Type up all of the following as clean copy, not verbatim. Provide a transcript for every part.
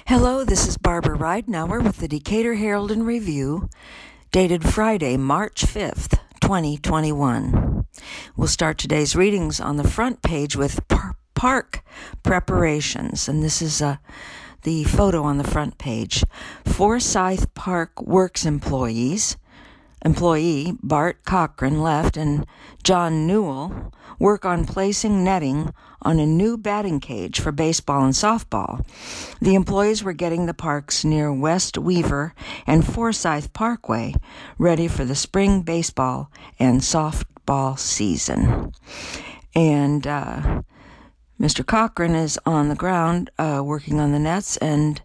Hello, this is Barbara Ridenour with the Decatur Herald and Review, dated Friday, March 5th, 2021. We'll start today's readings on the front page with park preparations, and this is the photo on the front page. Forsyth Park Works employee Bart Cochran left, and John Newell work on placing netting on a new batting cage for baseball and softball. The employees were getting the parks near West Weaver and Forsyth Parkway ready for the spring baseball and softball season. And Mr. Cochran is on the ground working on the nets, and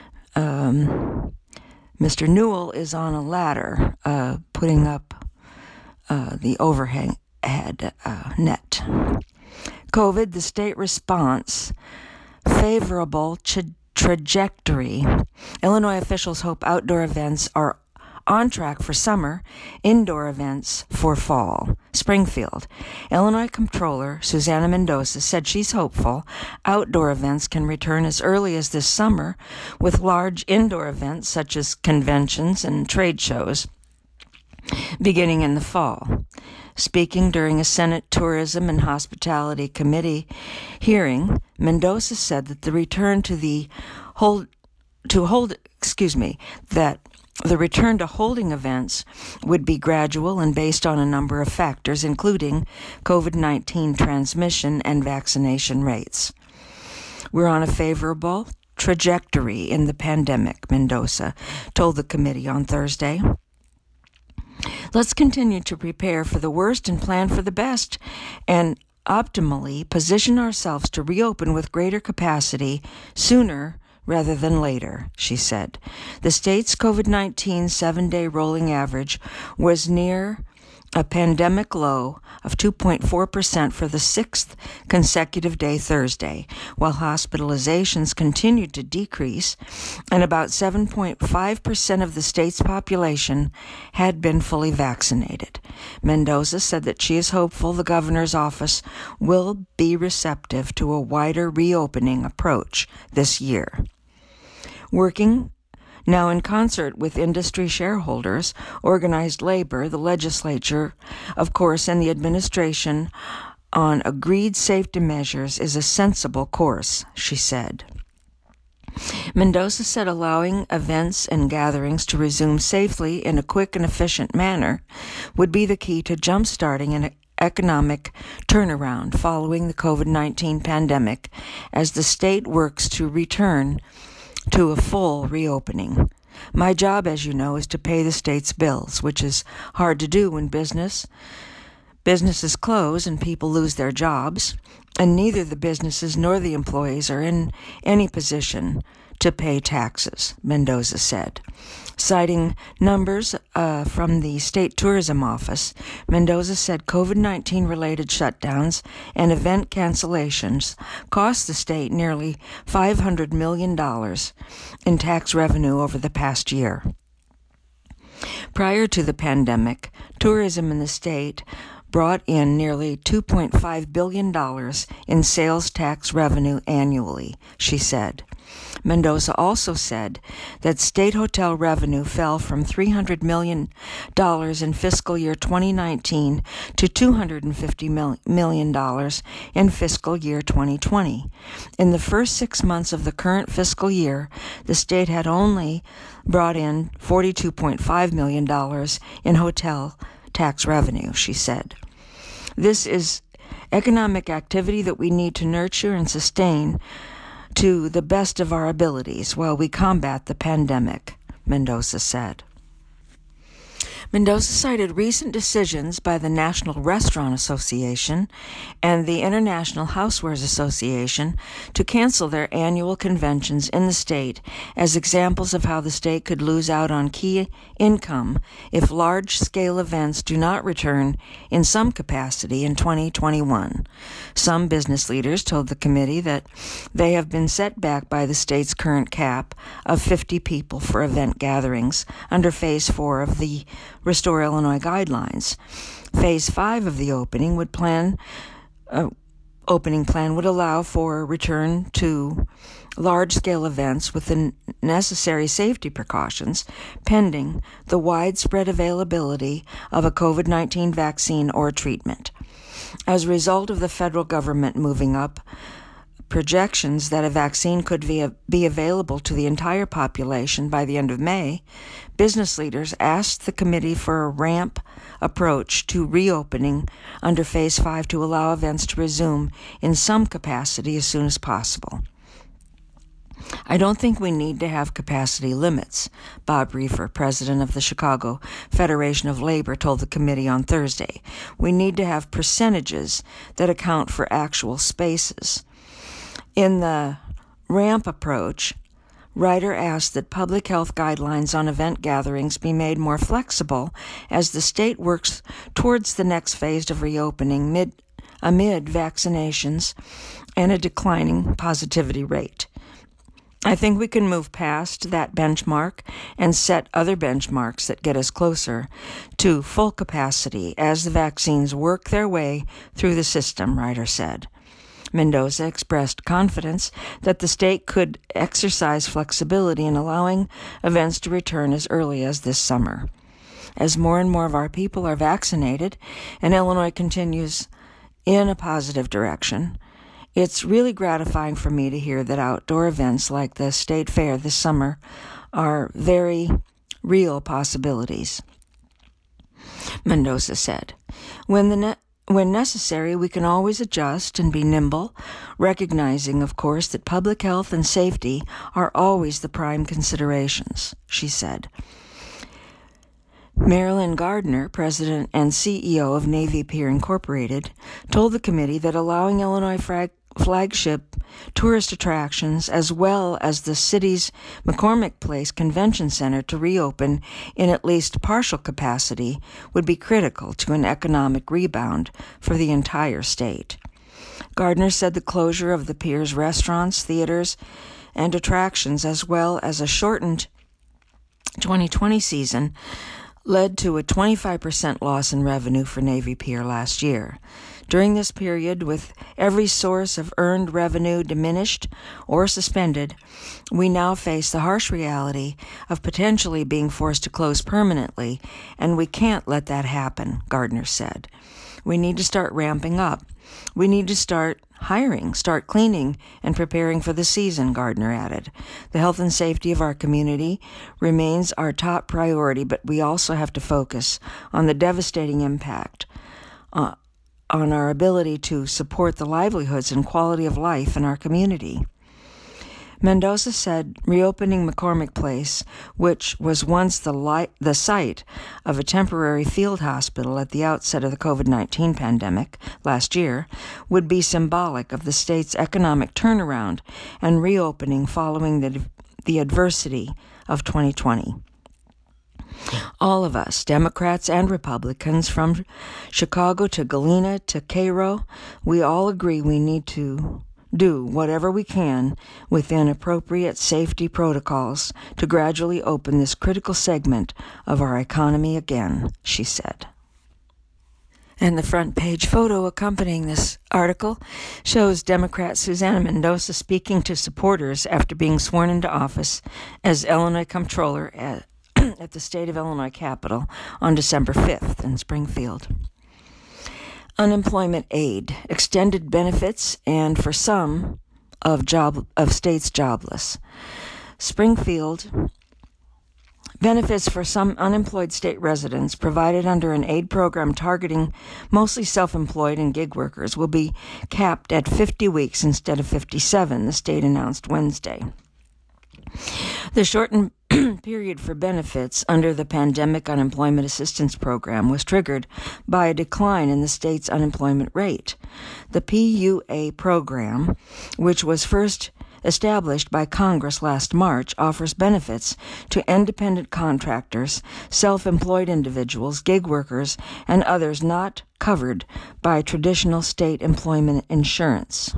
Mr. Newell is on a ladder putting up the overhead net. COVID, the state response, favorable trajectory. Illinois officials hope outdoor events are on track for summer, indoor events for fall. Springfield. Illinois Comptroller Susana Mendoza said she's hopeful outdoor events can return as early as this summer, with large indoor events such as conventions and trade shows beginning in the fall. Speaking during a Senate Tourism and Hospitality Committee hearing, Mendoza said that the return to holding events would be gradual and based on a number of factors, including COVID-19 transmission and vaccination rates. We're on a favorable trajectory in the pandemic, Mendoza told the committee on Thursday. Let's continue to prepare for the worst and plan for the best, and optimally position ourselves to reopen with greater capacity sooner rather than later, she said. The state's COVID-19 seven-day rolling average was near a pandemic low of 2.4% for the sixth consecutive day Thursday, while hospitalizations continued to decrease, and about 7.5% of the state's population had been fully vaccinated. Mendoza said that she is hopeful the governor's office will be receptive to a wider reopening approach this year. Working now in concert with industry shareholders, organized labor, the legislature, of course, and the administration on agreed safety measures is a sensible course, she said. Mendoza said allowing events and gatherings to resume safely in a quick and efficient manner would be the key to jump-starting an economic turnaround following the COVID-19 pandemic as the state works to return to a full reopening. My job, as you know, is to pay the state's bills, which is hard to do when businesses close and people lose their jobs, and neither the businesses nor the employees are in any position to pay taxes, Mendoza said. Citing numbers from the State Tourism Office, Mendoza said COVID-19 related shutdowns and event cancellations cost the state nearly $500 million in tax revenue over the past year. Prior to the pandemic, tourism in the state brought in nearly $2.5 billion in sales tax revenue annually, she said. Mendoza also said that state hotel revenue fell from $300 million in fiscal year 2019 to $250 million in fiscal year 2020. In the first 6 months of the current fiscal year, the state had only brought in $42.5 million in hotel tax revenue, she said. This is economic activity that we need to nurture and sustain to the best of our abilities while we combat the pandemic, Mendoza said. Mendoza cited recent decisions by the National Restaurant Association and the International Housewares Association to cancel their annual conventions in the state as examples of how the state could lose out on key income if large-scale events do not return in some capacity in 2021. Some business leaders told the committee that they have been set back by the state's current cap of 50 people for event gatherings under Phase 4 of the Restore Illinois guidelines. Phase 5 of the opening would plan opening plan would allow for a return to large-scale events with the necessary safety precautions pending the widespread availability of a COVID-19 vaccine or treatment. As a result of the federal government moving up projections that a vaccine could be available to the entire population by the end of May, business leaders asked the committee for a ramp approach to reopening under Phase 5 to allow events to resume in some capacity as soon as possible. I don't think we need to have capacity limits, Bob Reefer, president of the Chicago Federation of Labor, told the committee on Thursday. We need to have percentages that account for actual spaces. In the ramp approach, Ryder asked that public health guidelines on event gatherings be made more flexible as the state works towards the next phase of reopening amid vaccinations and a declining positivity rate. I think we can move past that benchmark and set other benchmarks that get us closer to full capacity as the vaccines work their way through the system, Ryder said. Mendoza expressed confidence that the state could exercise flexibility in allowing events to return as early as this summer. As more and more of our people are vaccinated and Illinois continues in a positive direction, it's really gratifying for me to hear that outdoor events like the State Fair this summer are very real possibilities, Mendoza said. When necessary, we can always adjust and be nimble, recognizing, of course, that public health and safety are always the prime considerations, she said. Marilyn Gardner, president and CEO of Navy Pier Incorporated, told the committee that allowing Illinois flagship tourist attractions as well as the city's McCormick Place Convention Center to reopen in at least partial capacity would be critical to an economic rebound for the entire state. Gardner said the closure of the Pier's restaurants, theaters, and attractions, as well as a shortened 2020 season, led to a 25% loss in revenue for Navy Pier last year. During this period, with every source of earned revenue diminished or suspended, we now face the harsh reality of potentially being forced to close permanently, and we can't let that happen, Gardner said. We need to start ramping up. We need to start hiring, start cleaning, and preparing for the season, Gardner added. The health and safety of our community remains our top priority, but we also have to focus on the devastating impact on our ability to support the livelihoods and quality of life in our community. Mendoza said reopening McCormick Place, which was once the site of a temporary field hospital at the outset of the COVID-19 pandemic last year, would be symbolic of the state's economic turnaround and reopening following the adversity of 2020. All of us, Democrats and Republicans, from Chicago to Galena to Cairo, we all agree we need to do whatever we can within appropriate safety protocols to gradually open this critical segment of our economy again, she said. And the front page photo accompanying this article shows Democrat Susana Mendoza speaking to supporters after being sworn into office as Illinois Comptroller at the State of Illinois Capitol on December 5th in Springfield. Unemployment aid, extended benefits, and for some of states jobless. Springfield benefits for some unemployed state residents provided under an aid program targeting mostly self-employed and gig workers will be capped at 50 weeks instead of 57, the state announced Wednesday. The shortened period for benefits under the Pandemic Unemployment Assistance Program was triggered by a decline in the state's unemployment rate. The PUA program, which was first established by Congress last March, offers benefits to independent contractors, self-employed individuals, gig workers, and others not covered by traditional state employment insurance.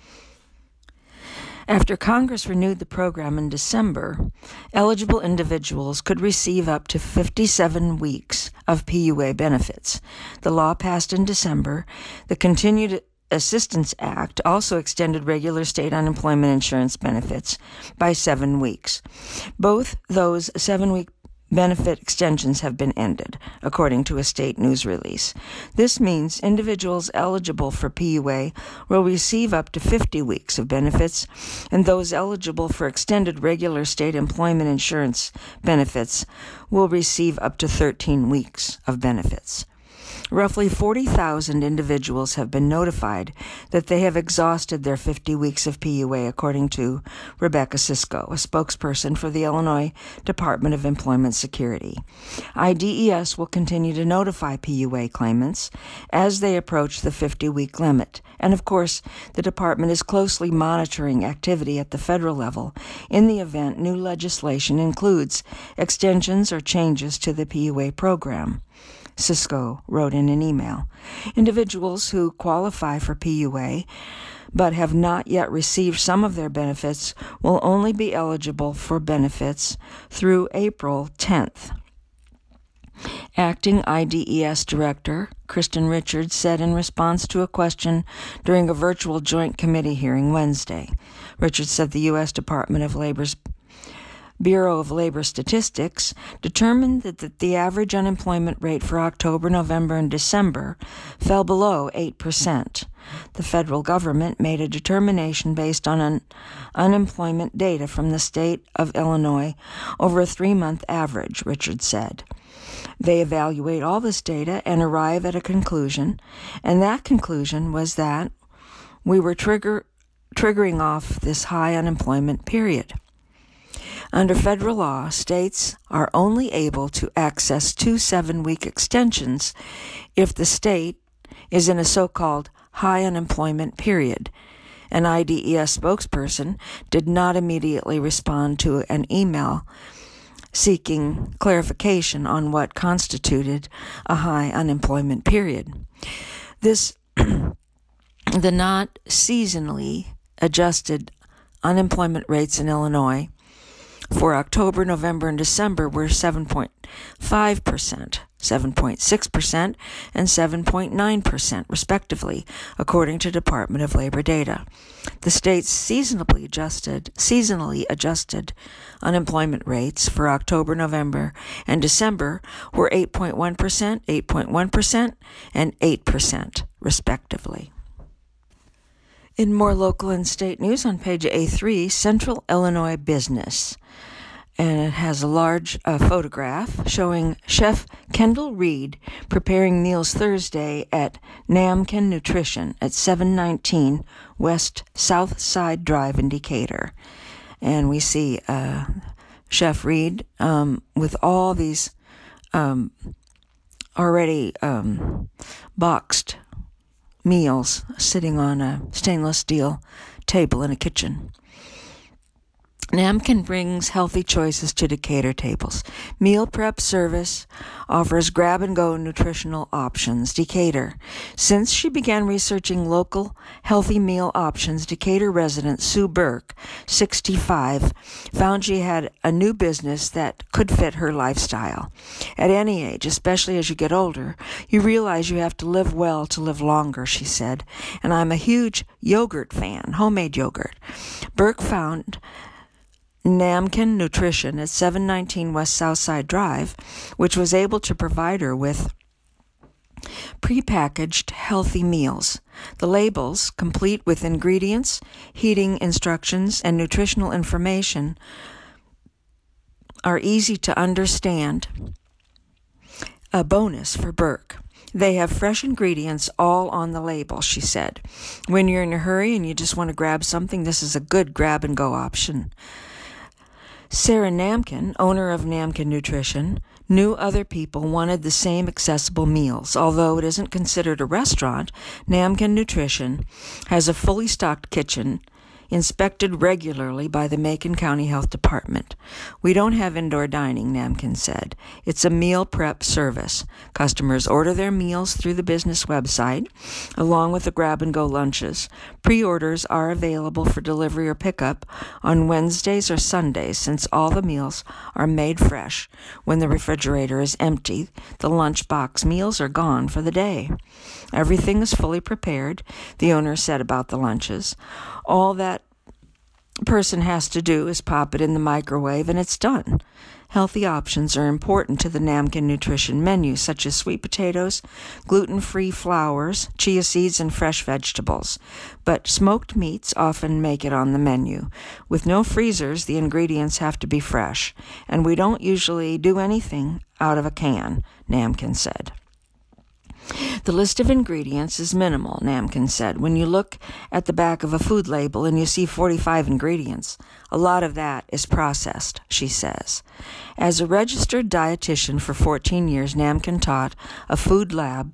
After Congress renewed the program in December, eligible individuals could receive up to 57 weeks of PUA benefits. The law passed in December. The continued Assistance Act also extended regular state unemployment insurance benefits by 7 weeks. Both those 7-week benefit extensions have been ended, according to a state news release. This means individuals eligible for PUA will receive up to 50 weeks of benefits, and those eligible for extended regular state employment insurance benefits will receive up to 13 weeks of benefits. Roughly 40,000 individuals have been notified that they have exhausted their 50 weeks of PUA, according to Rebecca Sisko, a spokesperson for the Illinois Department of Employment Security. IDES will continue to notify PUA claimants as they approach the 50-week limit. And of course, the department is closely monitoring activity at the federal level in the event new legislation includes extensions or changes to the PUA program. Sisko wrote in an email. Individuals who qualify for PUA but have not yet received some of their benefits will only be eligible for benefits through April 10th. Acting IDES Director Kristen Richards said in response to a question during a virtual Joint Committee hearing Wednesday. Richards said the U.S. Department of Labor's Bureau of Labor Statistics determined that the average unemployment rate for October, November, and December fell below 8%. The federal government made a determination based on unemployment data from the state of Illinois over a 3-month average, Richards said. They evaluate all this data and arrive at a conclusion, and that conclusion was that we were triggering off this high unemployment period. Under federal law, states are only able to access 2 7-week extensions if the state is in a so-called high unemployment period. An IDES spokesperson did not immediately respond to an email seeking clarification on what constituted a high unemployment period. The not seasonally adjusted unemployment rates in Illinois for October, November, and December were 7.5%, 7.6%, and 7.9%, respectively, according to Department of Labor data. The state's seasonally adjusted unemployment rates for October, November, and December were 8.1%, 8.1%, and 8%, respectively. In more local and state news on page A3, Central Illinois Business. And it has a large photograph showing Chef Kendall Reed preparing meals Thursday at Namkin Nutrition at 719 West South Side Drive in Decatur. And we see Chef Reed with all these already boxed meals sitting on a stainless steel table in a kitchen. Namkin brings healthy choices to Decatur tables. Meal prep service offers grab-and-go nutritional options. Decatur. Since she began researching local healthy meal options, Decatur resident Sue Burke, 65, found she had a new business that could fit her lifestyle. At any age, especially as you get older, you realize you have to live well to live longer, she said. And I'm a huge yogurt fan, homemade yogurt. Burke found Namkin Nutrition at 719 West Southside Drive, which was able to provide her with prepackaged healthy meals. The labels, complete with ingredients, heating instructions, and nutritional information, are easy to understand. A bonus for Burke. They have fresh ingredients all on the label, she said. When you're in a hurry and you just want to grab something, this is a good grab-and-go option. Sarah Namkin, owner of Namkin Nutrition, knew other people wanted the same accessible meals. Although it isn't considered a restaurant, Namkin Nutrition has a fully stocked kitchen inspected regularly by the Macon County Health Department. We don't have indoor dining, Namkin said. It's a meal prep service. Customers order their meals through the business website, along with the grab-and-go lunches. Pre-orders are available for delivery or pickup on Wednesdays or Sundays, since all the meals are made fresh. When the refrigerator is empty, the lunchbox meals are gone for the day. Everything is fully prepared, the owner said about the lunches. All that person has to do is pop it in the microwave and it's done. Healthy options are important to the Namkin nutrition menu, such as sweet potatoes, gluten-free flours, chia seeds, and fresh vegetables. But smoked meats often make it on the menu. With no freezers, the ingredients have to be fresh, and we don't usually do anything out of a can, Namkin said. The list of ingredients is minimal, Namkin said. When you look at the back of a food label and you see 45 ingredients, a lot of that is processed, she says. As a registered dietitian for 14 years, Namkin taught a food lab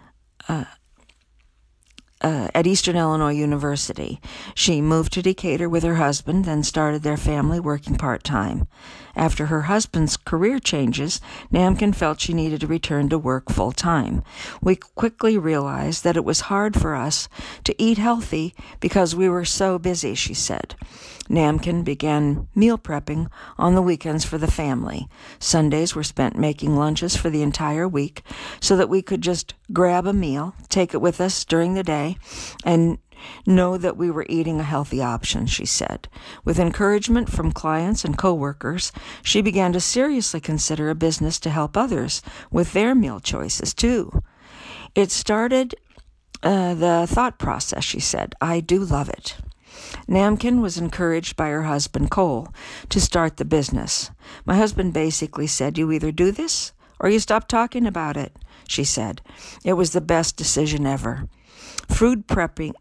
at Eastern Illinois University. She moved to Decatur with her husband, then started their family working part-time. After her husband's career changes, Namkin felt she needed to return to work full-time. We quickly realized that it was hard for us to eat healthy because we were so busy, she said. Namkin began meal prepping on the weekends for the family. Sundays were spent making lunches for the entire week so that we could just grab a meal, take it with us during the day, and know that we were eating a healthy option, she said. With encouragement from clients and coworkers, she began to seriously consider a business to help others with their meal choices, too. It started the thought process, she said. I do love it. Namkin was encouraged by her husband, Cole, to start the business. My husband basically said, you either do this or you stop talking about it, she said. It was the best decision ever. Food prepping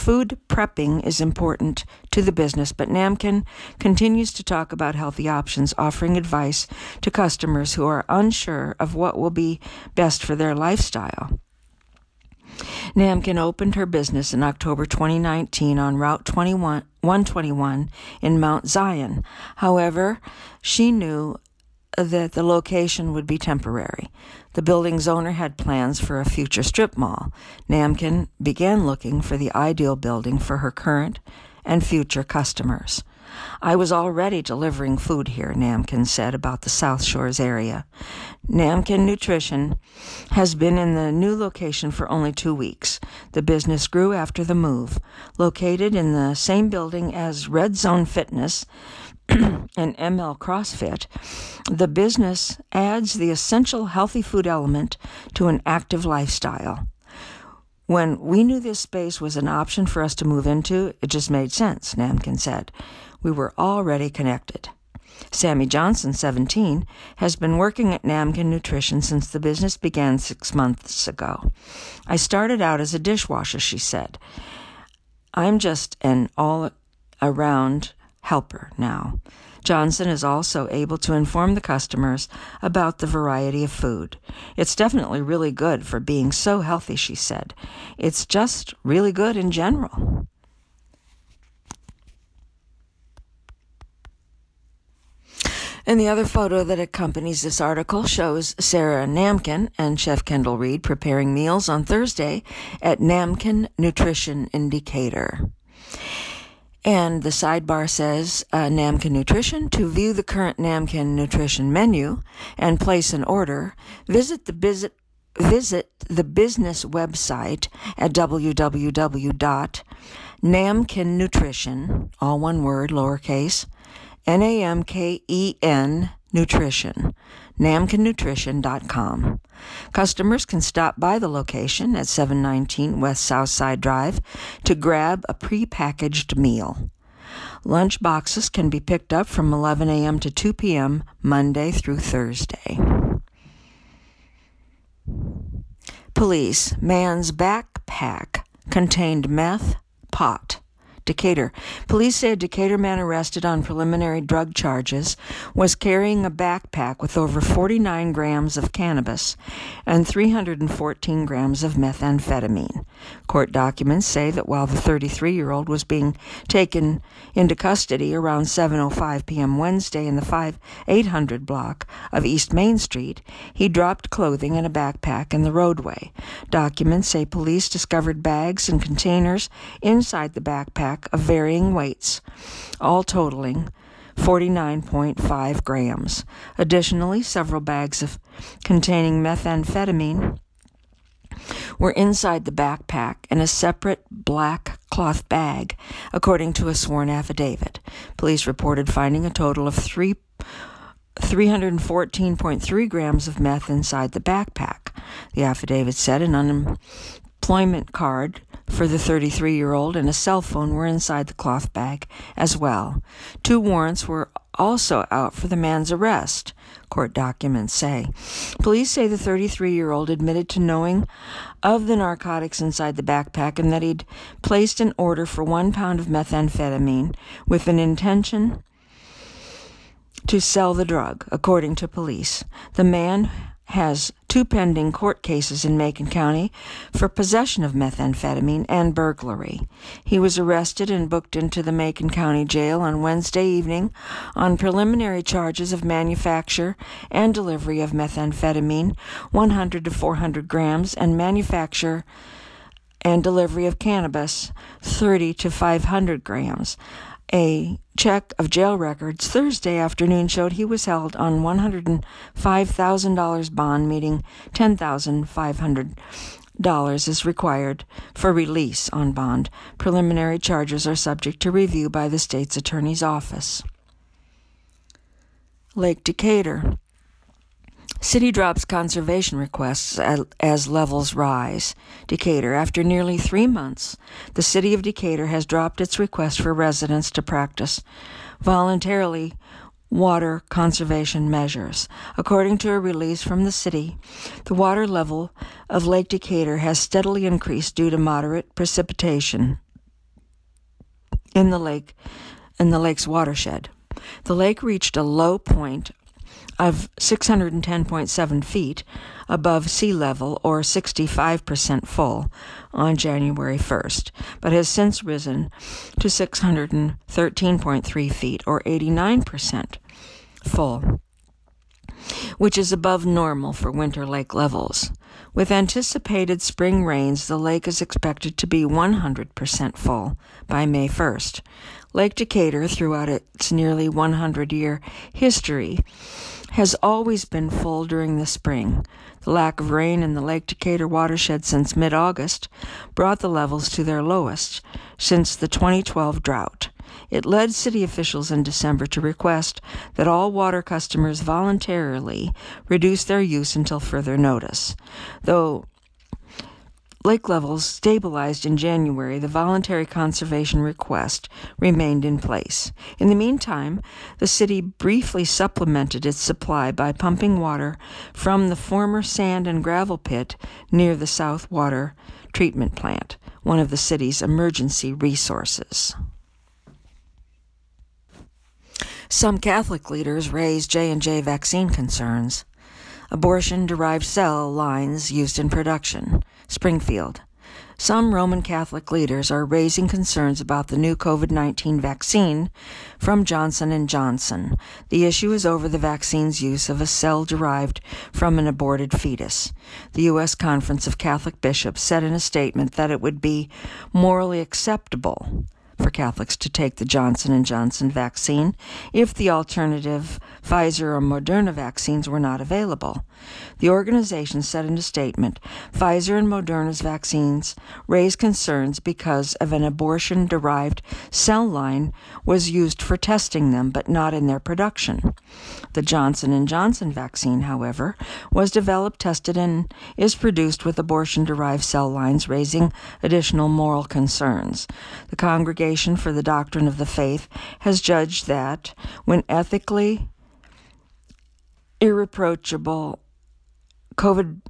is important to the business, but Namkin continues to talk about healthy options, offering advice to customers who are unsure of what will be best for their lifestyle. Namkin opened her business in October 2019 on Route 121 in Mount Zion. However, she knew that the location would be temporary. The building's owner had plans for a future strip mall. Namkin began looking for the ideal building for her current and future customers. I was already delivering food here, Namkin said about the South Shores area. Namkin Nutrition has been in the new location for only 2 weeks. The business grew after the move. Located in the same building as Red Zone Fitness and ML CrossFit, the business adds the essential healthy food element to an active lifestyle. When we knew this space was an option for us to move into, it just made sense, Namkin said. We were already connected. Sammy Johnson, 17, has been working at Namkin Nutrition since the business began 6 months ago. I started out as a dishwasher, she said. I'm just an all-around helper now. Johnson is also able to inform the customers about the variety of food. It's definitely really good for being so healthy, she said. It's just really good in general. And the other photo that accompanies this article shows Sarah Namkin and Chef Kendall Reed preparing meals on Thursday at Namkin Nutrition in Decatur. And the sidebar says, Namkin Nutrition. To view the current Namkin Nutrition menu and place an order, visit the business website at www.namkinnutrition, all one word, lowercase, NAMKEN Nutrition, namkinnutrition.com. Customers can stop by the location at 719 West Southside Drive to grab a prepackaged meal. Lunch boxes can be picked up from 11 a.m. to 2 p.m. Monday through Thursday. Police. Man's backpack contained meth, pot, Decatur. Police say a Decatur man arrested on preliminary drug charges was carrying a backpack with over 49 grams of cannabis and 314 grams of methamphetamine. Court documents say that while the 33-year-old was being taken into custody around 7:05 p.m. Wednesday in the 800 block of East Main Street, he dropped clothing and a backpack in the roadway. Documents say police discovered bags and containers inside the backpack of varying weights, all totaling 49.5 grams. Additionally, several bags containing methamphetamine were inside the backpack in a separate black cloth bag, according to a sworn affidavit. Police reported finding a total of 314.3 grams of meth inside the backpack. The affidavit said an unemployment card for the 33-year-old and a cell phone were inside the cloth bag as well. 2 warrants were also out for the man's arrest, court documents say. Police say the 33-year-old admitted to knowing of the narcotics inside the backpack and that he'd placed an order for 1 pound of methamphetamine with an intention to sell the drug, according to police. The man has 2 pending court cases in Macon County for possession of methamphetamine and burglary. He was arrested and booked into the Macon County Jail on Wednesday evening on preliminary charges of manufacture and delivery of methamphetamine, 100 to 400 grams, and manufacture and delivery of cannabis, 30 to 500 grams. A check of jail records Thursday afternoon showed he was held on $105,000 bond, meaning $10,500 is required for release on bond. Preliminary charges are subject to review by the state's attorney's office. Lake Decatur. City drops conservation requests as levels rise. Decatur. After nearly 3 months, the city of Decatur has dropped its request for residents to practice voluntarily water conservation measures. According to a release from the city, the water level of Lake Decatur has steadily increased due to moderate precipitation in the lake's watershed. The lake reached a low point of 610.7 feet above sea level, or 65% full, on January 1st, but has since risen to 613.3 feet, or 89% full, which is above normal for winter lake levels. With anticipated spring rains, the lake is expected to be 100% full by May 1st. Lake Decatur, throughout its nearly 100-year history, has always been full during the spring. The lack of rain in the Lake Decatur watershed since mid-August brought the levels to their lowest since the 2012 drought. It led city officials in December to request that all water customers voluntarily reduce their use until further notice. Though lake levels stabilized in January, the voluntary conservation request remained in place. In the meantime, the city briefly supplemented its supply by pumping water from the former sand and gravel pit near the South Water Treatment Plant, one of the city's emergency resources. Some Catholic leaders raised J&J vaccine concerns. Abortion-derived cell lines used in production. Springfield. Some Roman Catholic leaders are raising concerns about the new COVID-19 vaccine from Johnson & Johnson. The issue is over the vaccine's use of a cell derived from an aborted fetus. The U.S. Conference of Catholic Bishops said in a statement that it would be morally acceptable for Catholics to take the Johnson & Johnson vaccine if the alternative Pfizer or Moderna vaccines were not available. The organization said in a statement, Pfizer and Moderna's vaccines raise concerns because of an abortion-derived cell line was used for testing them, but not in their production. The Johnson & Johnson vaccine, however, was developed, tested, and is produced with abortion-derived cell lines, raising additional moral concerns. The Congregation for the Doctrine of the Faith has judged that when ethically irreproachable COVID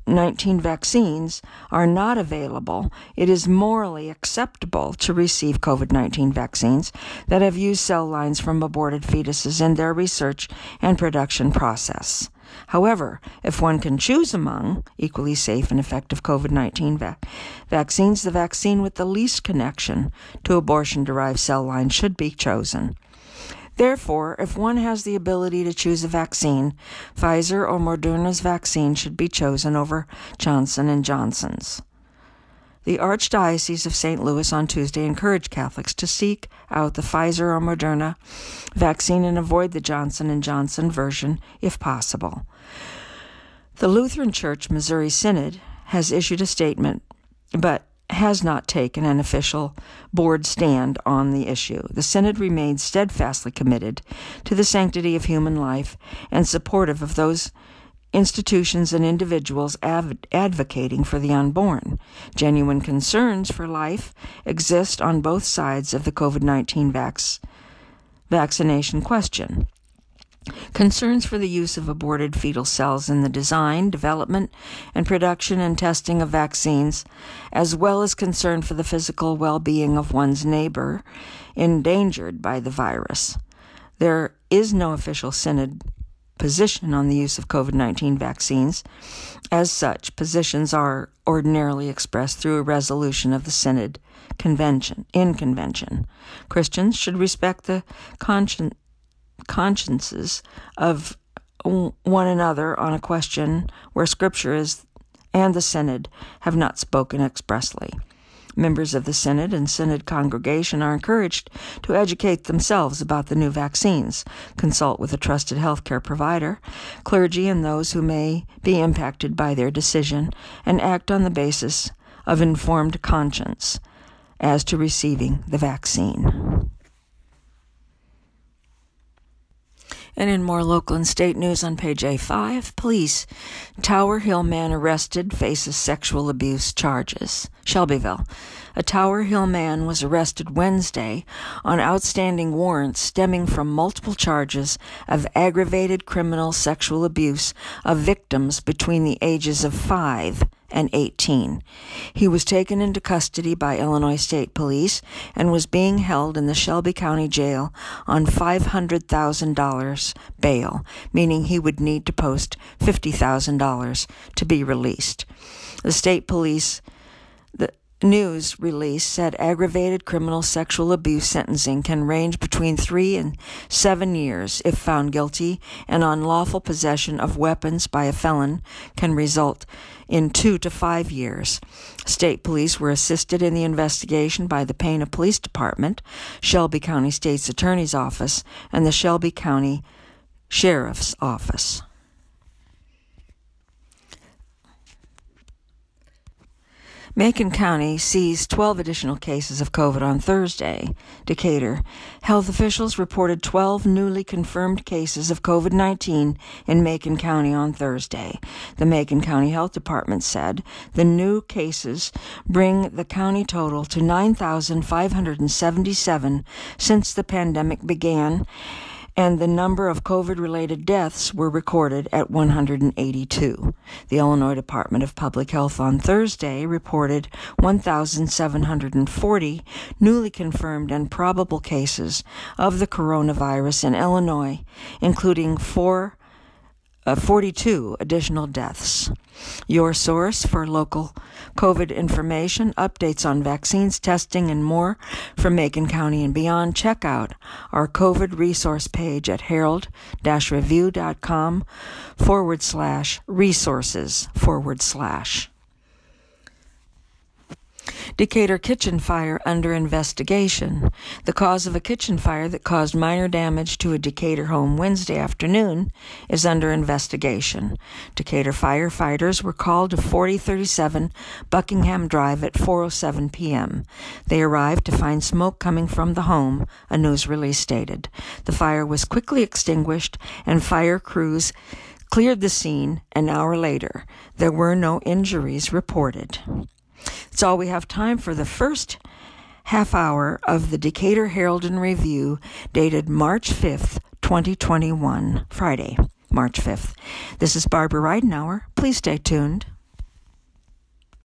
COVID-19 vaccines are not available, it is morally acceptable to receive COVID-19 vaccines that have used cell lines from aborted fetuses in their research and production process. However, if one can choose among equally safe and effective COVID-19 vaccines, the vaccine with the least connection to abortion-derived cell lines should be chosen. Therefore, if one has the ability to choose a vaccine, Pfizer or Moderna's vaccine should be chosen over Johnson & Johnson's. The Archdiocese of St. Louis on Tuesday encouraged Catholics to seek out the Pfizer or Moderna vaccine and avoid the Johnson & Johnson version if possible. The Lutheran Church Missouri Synod has issued a statement, but has not taken an official board stand on the issue. The Synod remains steadfastly committed to the sanctity of human life and supportive of those institutions and individuals advocating for the unborn. Genuine concerns for life exist on both sides of the COVID-19 vaccination question. Concerns for the use of aborted fetal cells in the design, development, and production and testing of vaccines, as well as concern for the physical well-being of one's neighbor endangered by the virus. There is no official Synod position on the use of COVID-19 vaccines. As such, positions are ordinarily expressed through a resolution of the Synod convention. Christians should respect the consciences of one another on a question where Scripture and the Synod have not spoken expressly. Members of the Synod and Synod congregation are encouraged to educate themselves about the new vaccines, consult with a trusted healthcare provider, clergy, and those who may be impacted by their decision, and act on the basis of informed conscience as to receiving the vaccine. And in more local and state news on page A5, police, Tower Hill man arrested, faces sexual abuse charges. Shelbyville. A Tower Hill man was arrested Wednesday on outstanding warrants stemming from multiple charges of aggravated criminal sexual abuse of victims between the ages of 5 and 18. He was taken into custody by Illinois State Police and was being held in the Shelby County Jail on $500,000 bail, meaning he would need to post $50,000 to be released. The state police news release said aggravated criminal sexual abuse sentencing can range between 3 and 7 years if found guilty, and unlawful possession of weapons by a felon can result in 2 to 5 years. State police were assisted in the investigation by the Pana Police Department, Shelby County State's Attorney's Office, and the Shelby County Sheriff's Office. Macon County sees 12 additional cases of COVID on Thursday. Decatur. Health officials reported 12 newly confirmed cases of COVID-19 in Macon County on Thursday. The Macon County Health Department said the new cases bring the county total to 9,577 since the pandemic began, and the number of COVID-related deaths were recorded at 182. The Illinois Department of Public Health on Thursday reported 1,740 newly confirmed and probable cases of the coronavirus in Illinois, including 42 additional deaths. Your source for local COVID information, updates on vaccines, testing, and more from Macon County and beyond. Check out our COVID resource page at herald-review.com/resources/. Decatur kitchen fire under investigation. The cause of a kitchen fire that caused minor damage to a Decatur home Wednesday afternoon is under investigation. Decatur firefighters were called to 4037 Buckingham Drive at 4:07 p.m. They arrived to find smoke coming from the home, a news release stated. The fire was quickly extinguished and fire crews cleared the scene an hour later. There were no injuries reported. That's all we have time for the first half hour of the Decatur Herald and Review, dated March 5th, 2021, Friday, March 5th. This is Barbara Ridenauer. Please stay tuned.